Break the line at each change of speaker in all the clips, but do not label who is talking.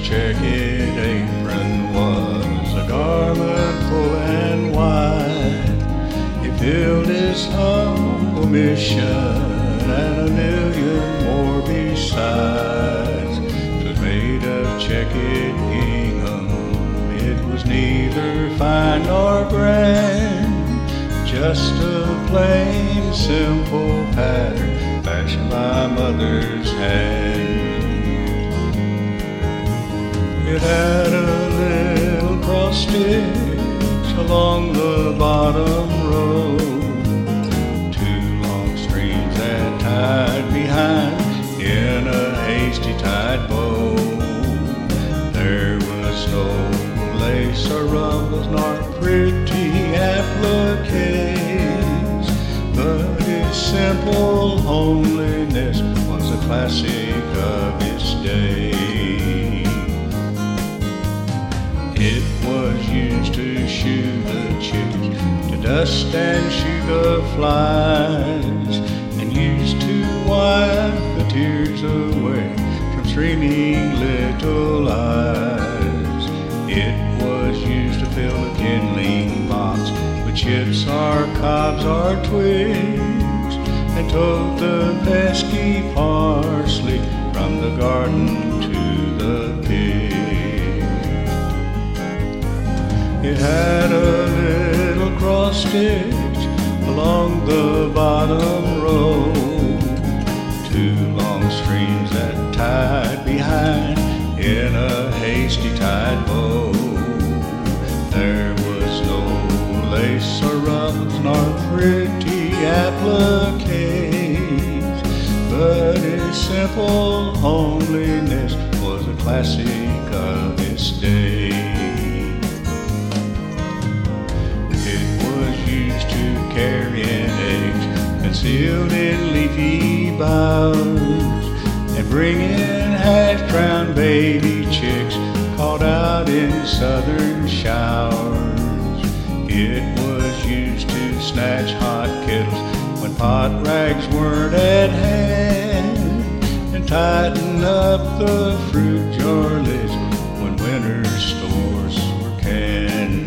checkered apron was a garment full and wide. He filled his humble mission and a million more besides. 'Twas made of checkered gingham, it was neither fine nor grand, just a plain, simple pattern fashioned by mother's hand. It had a little cross stitch along the bottom row, two long strings that tied behind in a hasty tied bow. There was no lace or ruffles nor pretty appliques, but his simple homeliness was a classic of its day. It was used to shoo the chickens, to dust and shoot the flies, and used to wipe the tears away from streaming little eyes. It was used to fill a kindling box with chips or cobs or twigs, and tote the pesky parsley from the garden to the pig. It had a little cross stitch along the bottom row, two long strings that tied behind in a hasty tied bow. There was no lace or ruffles nor pretty appliques, but his simple homeliness was a classic of its day. Carrying eggs and sealed in leafy boughs, and bringing half-drown baby chicks caught out in southern showers. It was used to snatch hot kettles when pot rags weren't at hand, and tighten up the fruit jar lids when winter's stores were canned.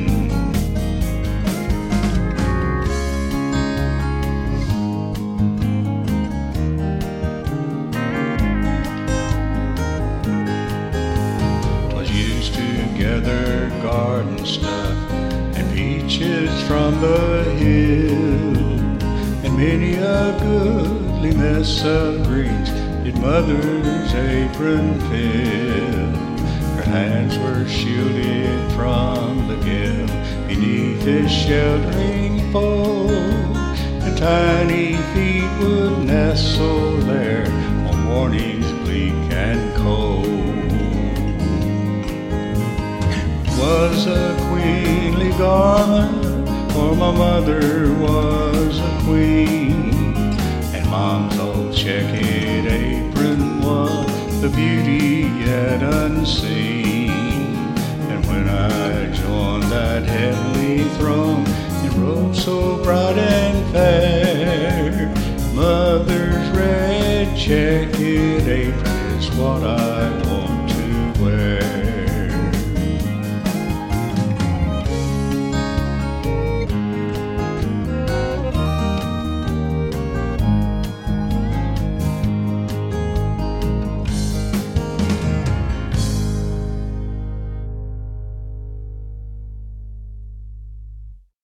Gather garden stuff and peaches from the hill, and many a goodly mess of greens did mother's apron fill. Her hands were shielded from the gale beneath his sheltering fold, and tiny feet would nestle there on mornings bleak and cold. Was a queenly garment, for my mother was a queen, and Mom's old checkered apron was the beauty yet unseen. And when I joined that heavenly throne in robes so bright and fair, Mother's red checkered apron is what I want.